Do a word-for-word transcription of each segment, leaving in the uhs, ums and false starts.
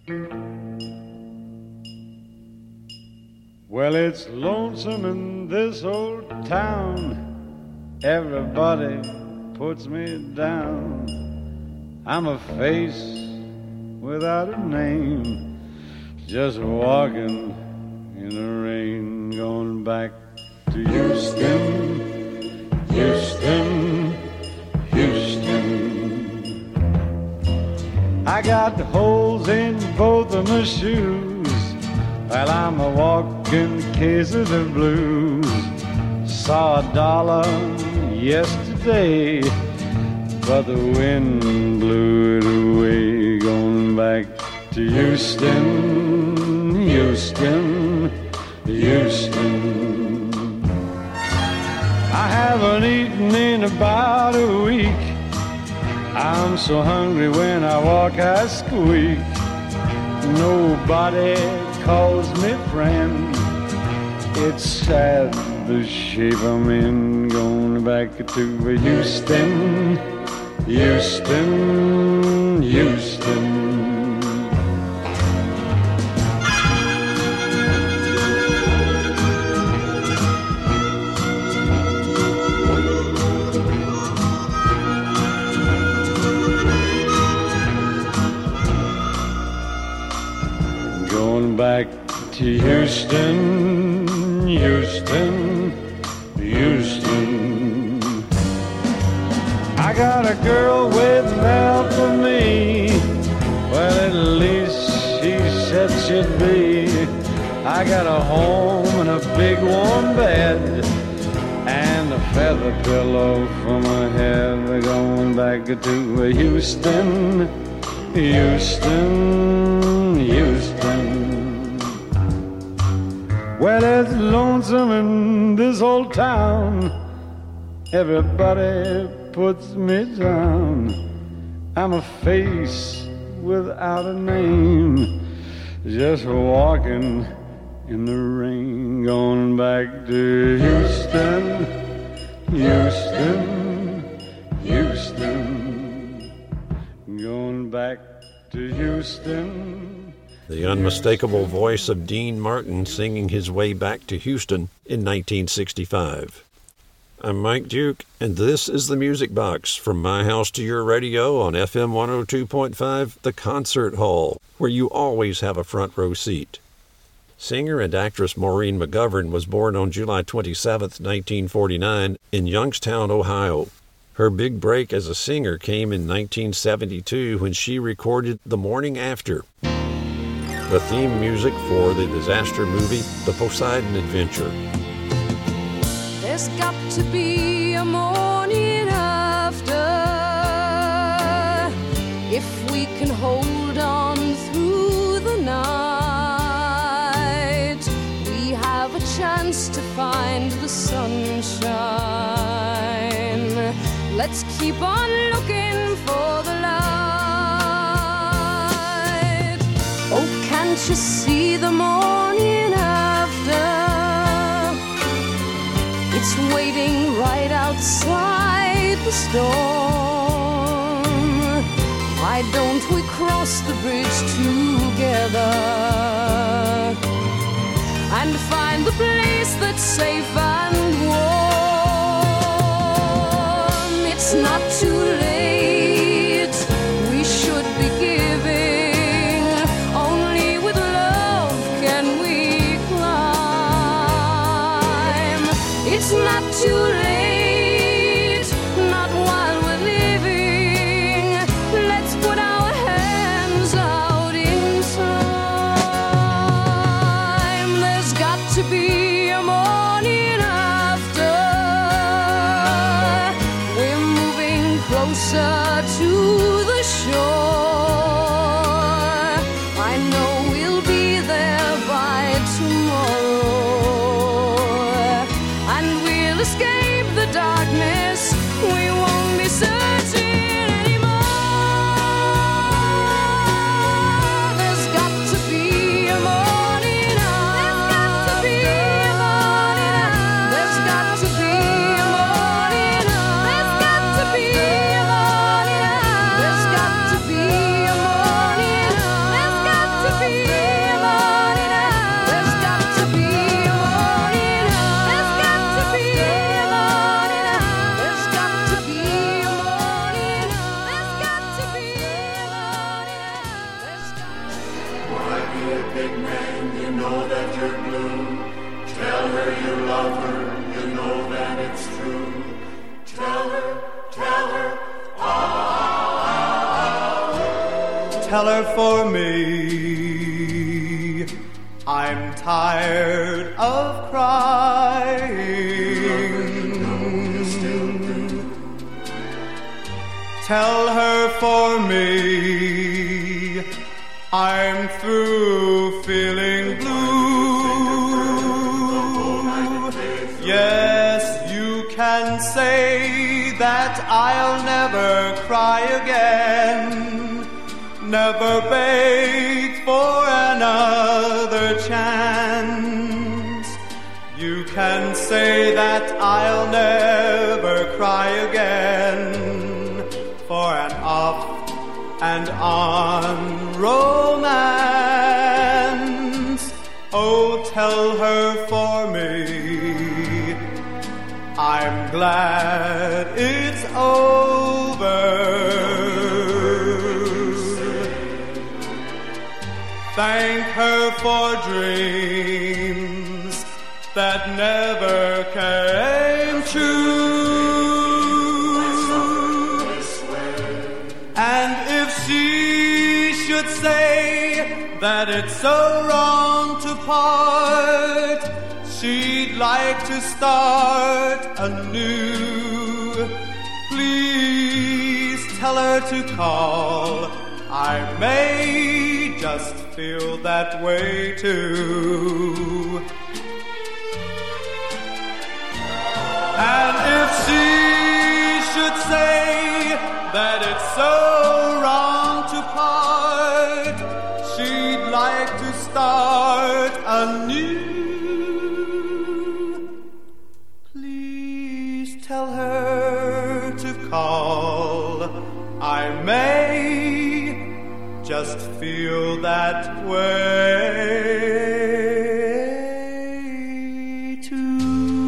Well, it's lonesome in this old town. Everybody puts me down. I'm a face without a name, just walking in the rain, going back to Houston, Houston, Houston. I got holes in both of my shoes, while I'm a walking case of the blues. Saw a dollar yesterday, but the wind blew it away. Going back to Houston, Houston, Houston. I haven't eaten in about a week. I'm so hungry when I walk I squeak. Nobody calls me friend. It's sad the shape I'm in. Going back to Houston, Houston, Houston. Going back to Houston, Houston, Houston. I got a girl waiting out for me. Well, at least she said she'd be. I got a home and a big warm bed and a feather pillow for my head. We're going back to Houston, Houston, Houston. Well, it's lonesome in this old town. Everybody puts me down. I'm a face without a name, just walking in the rain. Going back to Houston, Houston, Houston. Going back to Houston. The unmistakable voice of Dean Martin singing his way back to Houston in nineteen sixty-five. I'm Mike Duke, and this is the Music Box from my house to your radio on F M one oh two point five, The Concert Hall, where you always have a front row seat. Singer and actress Maureen McGovern was born on July twenty-seventh, nineteen forty-nine, in Youngstown, Ohio. Her big break as a singer came in nineteen seventy-two when she recorded The Morning After, the theme music for the disaster movie The Poseidon Adventure. There's got to be a morning after, if we can hold on through the night. We have a chance to find the sunshine. Let's keep on looking for the light. Oh, can't you see the morning after? It's waiting right outside the storm. Why don't we cross the bridge together and find the place that's safe and warm? It's not too late. We should be giving. Only with love can we climb. It's not too late, not while we're living. Let's put our hands out in time. There's got to be a morning after. We're moving closer to the shore. I know we'll be there by tomorrow, and we'll escape the darkness. We won't be searching anymore. There's got to be a morning after. There's got to be a morning after. There's got to be a morning after. There's got to be tell her for me, I'm tired of crying. Tell her for me, I'm through feeling blue. Yes, you can say that I'll never cry again, never beg for another chance. You can say that I'll never cry again for an off and on romance. Oh, tell her for me, I'm glad it's over. Thank her for dreams that never came true. And if she should say that it's so wrong to part, she'd like to start anew, please tell her to call. I may just feel that way too. And if she should say that it's so wrong to part, she'd like to start anew, please tell her to call. I may just feel that way too.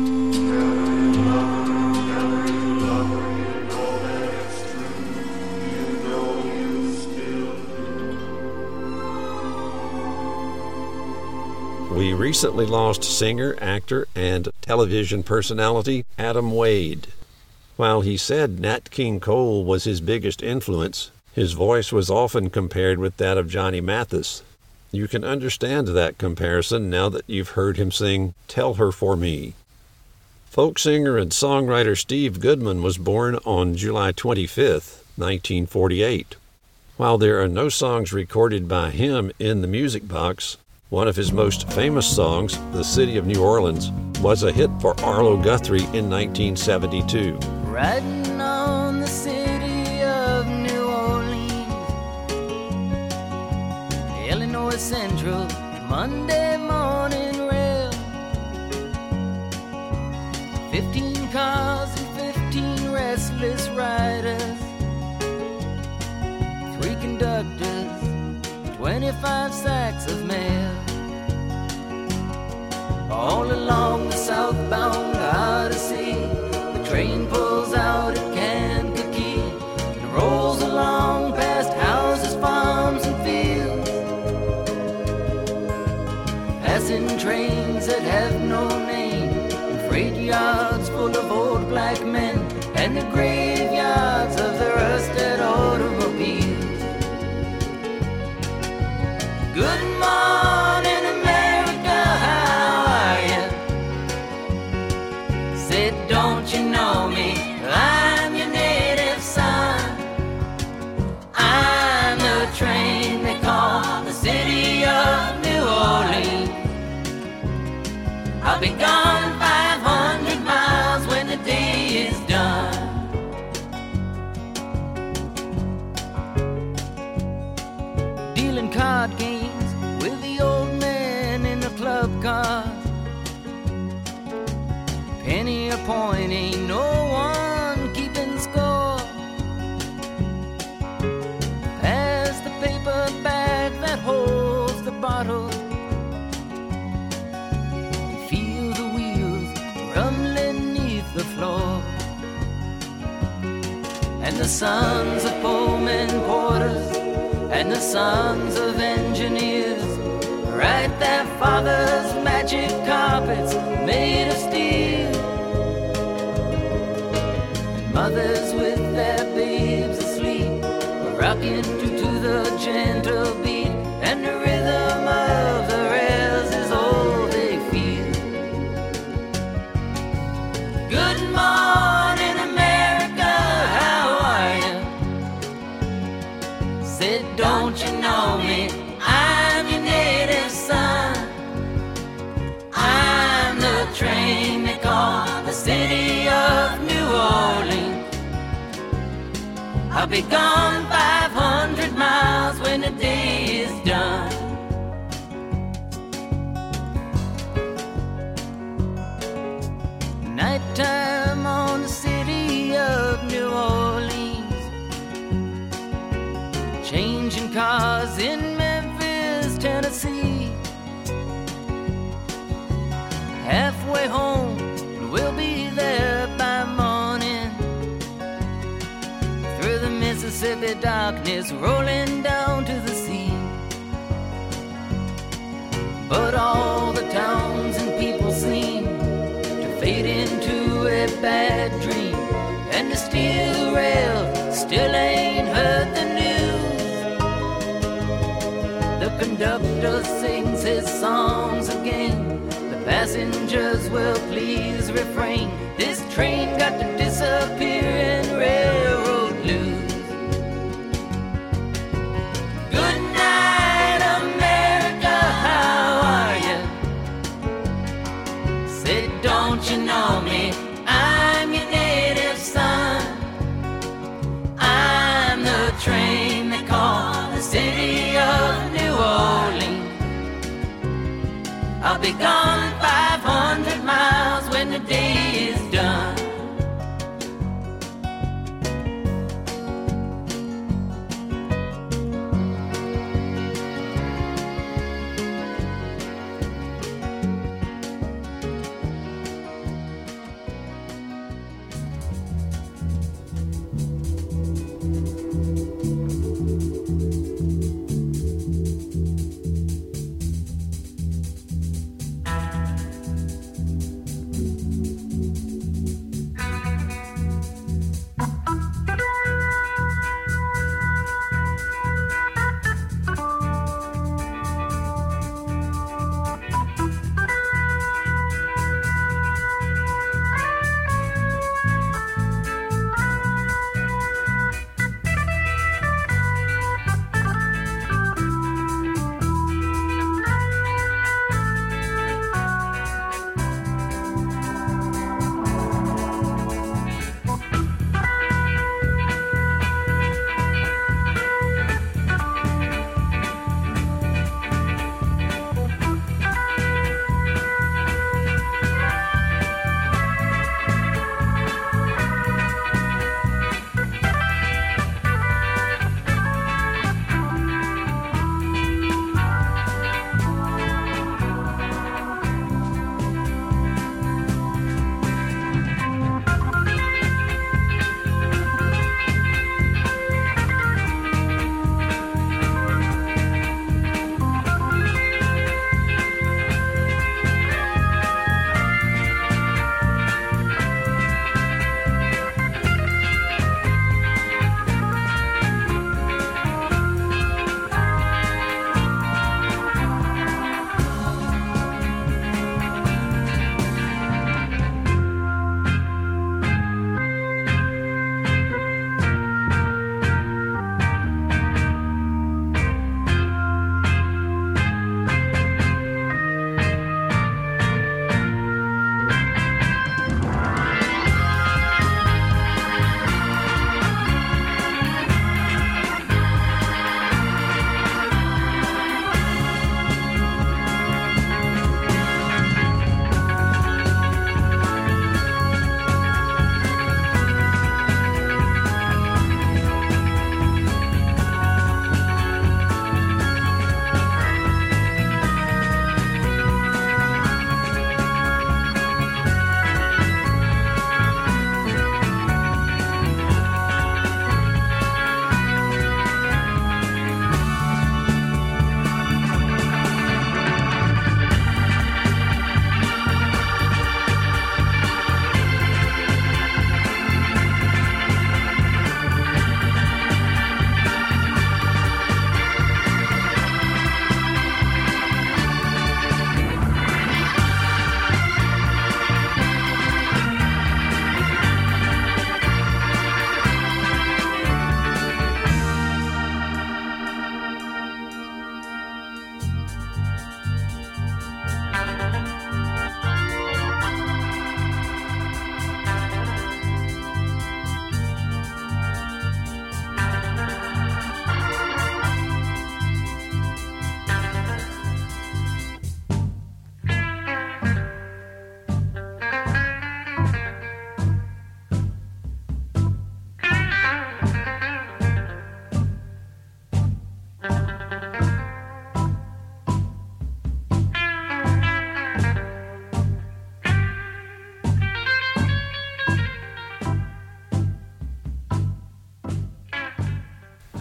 We recently lost singer, actor, and television personality Adam Wade. While he said Nat King Cole was his biggest influence, his voice was often compared with that of Johnny Mathis. You can understand that comparison now that you've heard him sing Tell Her For Me. Folk singer and songwriter Steve Goodman was born on July twenty-fifth, nineteen forty-eight. While there are no songs recorded by him in the Music Box, one of his most famous songs, The City of New Orleans, was a hit for Arlo Guthrie in nineteen seventy-two. Riding on the city of New Orleans, Illinois Central, Monday morning rail. Fifteen cars and fifteen restless riders, three conductors, twenty-five sacks of mail. All along the southbound Odyssey, the train pulls out at Kankakee and rolls along past houses, farms, and fields, passing trains that have no name, and freight yards full of old black men, and the graveyards of the rusted automobiles. Good morning, America, how are you? Said, don't you know me? I'm your native son. I'm the train they call the city of New Orleans. I'll be gone five hundred miles when the day is done. Dealing card games with the old man in the club car. Penny a point, ain't no one keeping score. Pass the paper bag that holds the bottle. Feel the wheels rumbling neath the floor. And the sons of Pullman porters and the sons of engineers write their fathers' magic carpets made of steel. And mothers with their babes asleep rocking to, to the gentle beat, and the rhythm of the rails is all they feel. Good morning, America, how are you? Said, don't you know me? I'm your native son. I'm the train they call the city of New Orleans. I'll be gone five hundred miles when the day is done. Nighttime on the city of New Orleans, changing cars in Memphis, Tennessee. Halfway home, we'll be there by morning. Through the Mississippi darkness, rolling down to the sea. But all the towns and people seem to fade into a bad dream, and the steel rail still ain't heard the news. The conductor sings his songs again. The passengers will please refrain. This train got to disappear in railroad blues. Good night, America, how are you? Say, don't you know me? I'm your native son. I'm the train they call the city of New Orleans. I'll be gone five hundred miles when the day is done.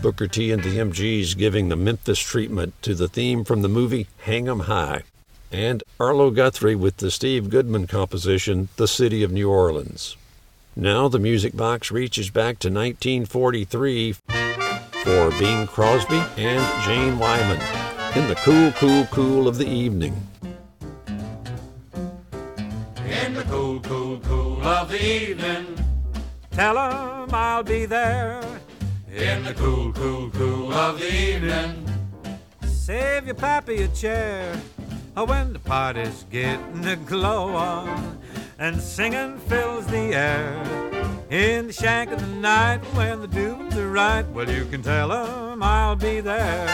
Booker T and the M Gs giving the Memphis treatment to the theme from the movie Hang 'em High. And Arlo Guthrie with the Steve Goodman composition, The City of New Orleans. Now the Music Box reaches back to nineteen forty-three for Bing Crosby and Jane Wyman in the cool, cool, cool of the evening. In the cool, cool, cool of the evening, tell 'em I'll be there. In the cool, cool, cool of the evening, save your pappy a chair. When the party's getting a glow on and singing fills the air. In the shank of the night when the dudes are right, well, you can tell 'em I'll be there.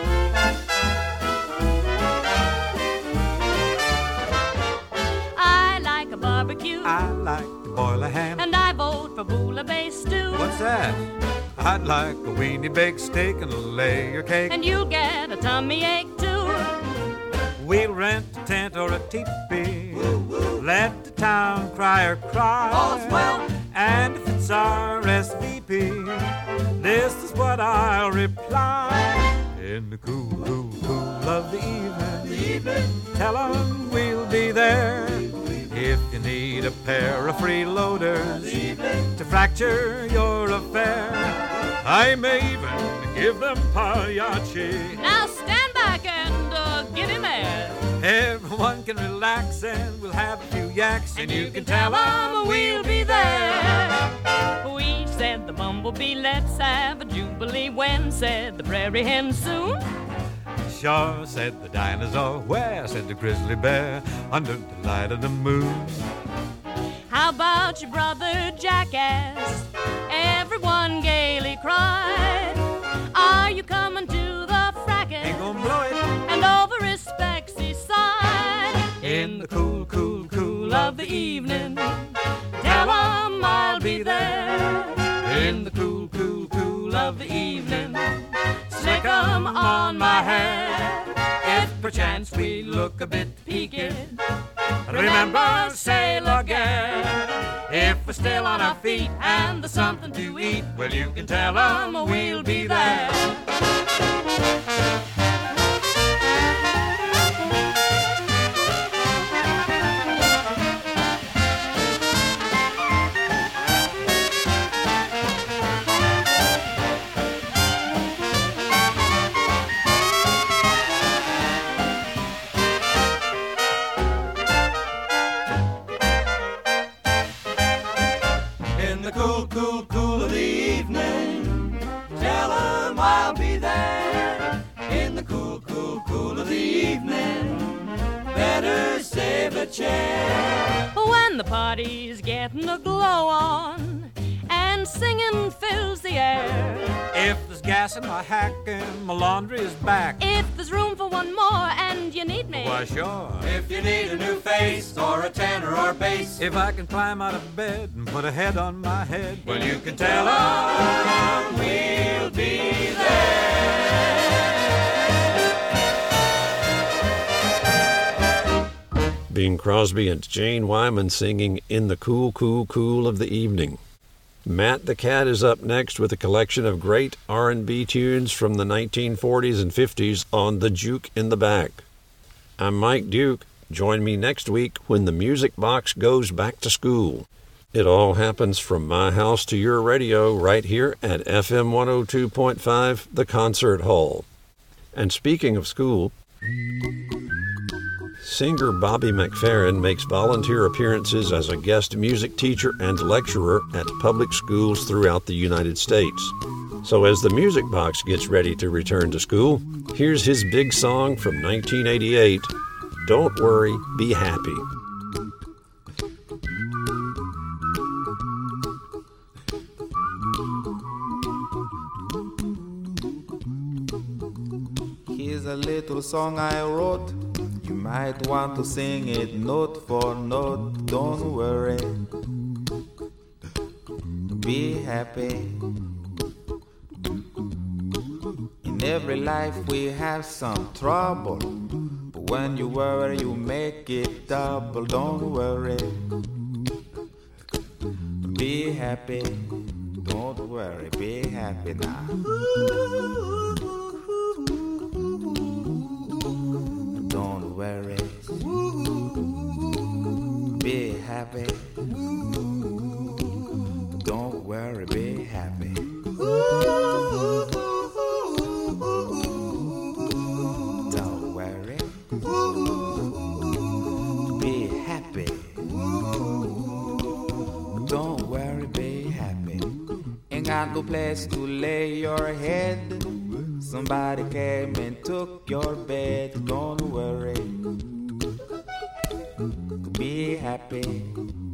I like a barbecue. I like to boil a ham. And I vote for bouillabaisse stew. What's that? I'd like a weenie baked steak and a layer cake. And you'll get a tummy ache too. We'll rent a tent or a teepee. Let the town crier cry. All's well. And if it's R S V P, this is what I'll reply. In the cool, cool, cool of the evening, the evening. Tell 'em we'll be there. If you need a pair of freeloaders to fracture your affair, I may even give them pagliacci. Now stand back and uh, give him air. Everyone can relax and we'll have a few yaks, And you can tell 'em we'll be there. We said the bumblebee, let's have a jubilee. When said the prairie hen soon? Sure, said the dinosaur. Where, said the grizzly bear, under the light of the moon. How about your brother jackass? Everyone gaily cried. Are you coming to the fracas? Ain't gonna blow it. And over his specs he sighed. In the cool, cool, cool of the evening, tell 'em I'll be there. In the cool, cool, cool Of the evening, slick 'em on my hair. If perchance we look a bit peaked, remember Sailor Gare. If we're still on our feet and there's something to eat, well, you can tell 'em we'll be there. In the cool, cool, cool of the evening, tell 'em I'll be there. In the cool, cool, cool of the evening, better save a chair. When the party's getting a glow on and singing fills the air. If there's gas in my hack and my laundry is back, If there's room for one more and you need me, why sure. If you need a new face or a tenor or bass, If I can climb out of bed and put a head on my head, well, you can tell 'em we'll be there. Bing Crosby and Jane Wyman singing In the Cool, Cool, Cool of the Evening. Matt the Cat is up next with a collection of great R and B tunes from the nineteen forties and fifties on The Juke in the Back. I'm Mike Duke. Join me next week when the Music Box goes back to school. It all happens from my house to your radio right here at F M one oh two point five, The Concert Hall. And speaking of school, singer Bobby McFerrin makes volunteer appearances as a guest music teacher and lecturer at public schools throughout the United States. So as the Music Box gets ready to return to school, here's his big song from nineteen eighty-eight, Don't Worry, Be Happy. Here's a little song I wrote. You might want to sing it note for note. Don't worry, be happy. In every life we have some trouble, but when you worry you make it double. Don't worry, be happy. Don't worry, be happy now. Don't worry, be happy. Don't worry, be happy. Don't worry, be happy. Don't worry, be happy. Ain't got no place to lay your head. Somebody came and took your bed. Don't worry, be happy.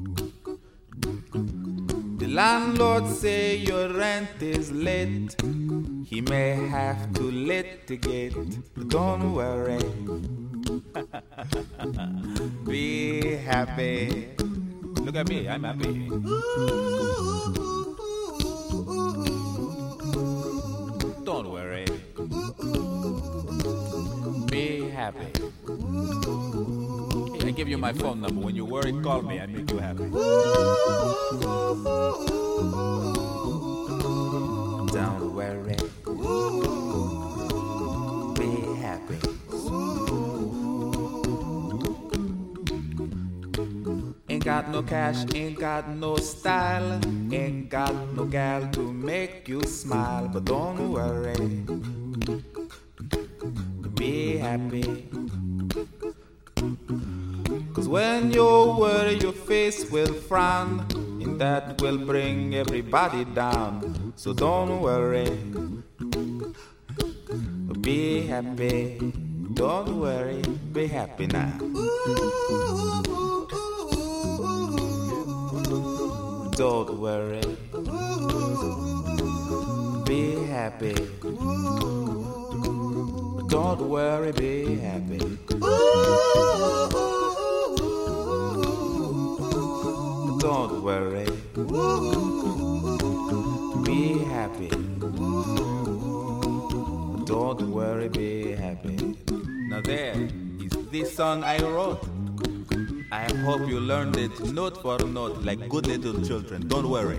The landlord say your rent is late. He may have to litigate. Don't worry, be happy. Look at me, I'm happy. Don't worry, be happy. I give you my phone number. When you worry, call me. I make you happy. Don't worry, be happy. Ain't got no cash, ain't got no style, ain't got no gal to make you smile. But don't worry, be happy. Cause when you worry, your face will frown, and that will bring everybody down. So don't worry, be happy. Don't worry, be happy now. Don't worry, be happy. Don't worry, be happy. Don't worry, be happy. Don't worry, be happy. Now there is this song I wrote. I hope you learned it note for note like good little children. Don't worry,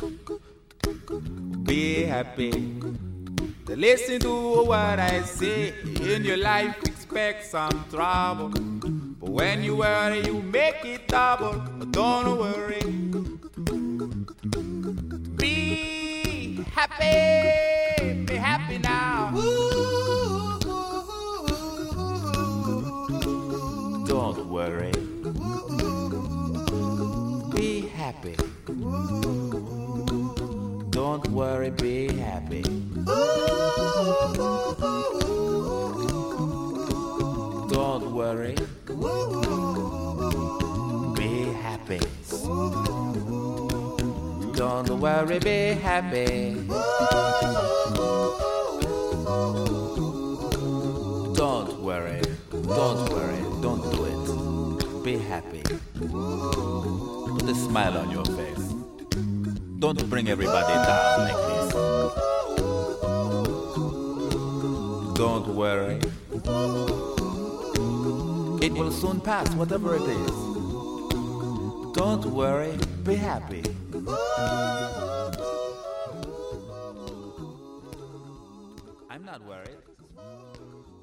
be happy. Listen to what I say. In your life expect some trouble, but when you worry you make it double. Don't worry, be happy. Be happy now. Don't worry, be happy. Don't worry, be happy. Don't worry, be happy. Don't worry, be happy. Don't worry, don't worry, don't do it. Be happy. Put a smile on your face. Don't bring everybody down like this. Don't worry, it will soon pass, whatever it is. Don't worry, be happy. I'm not worried.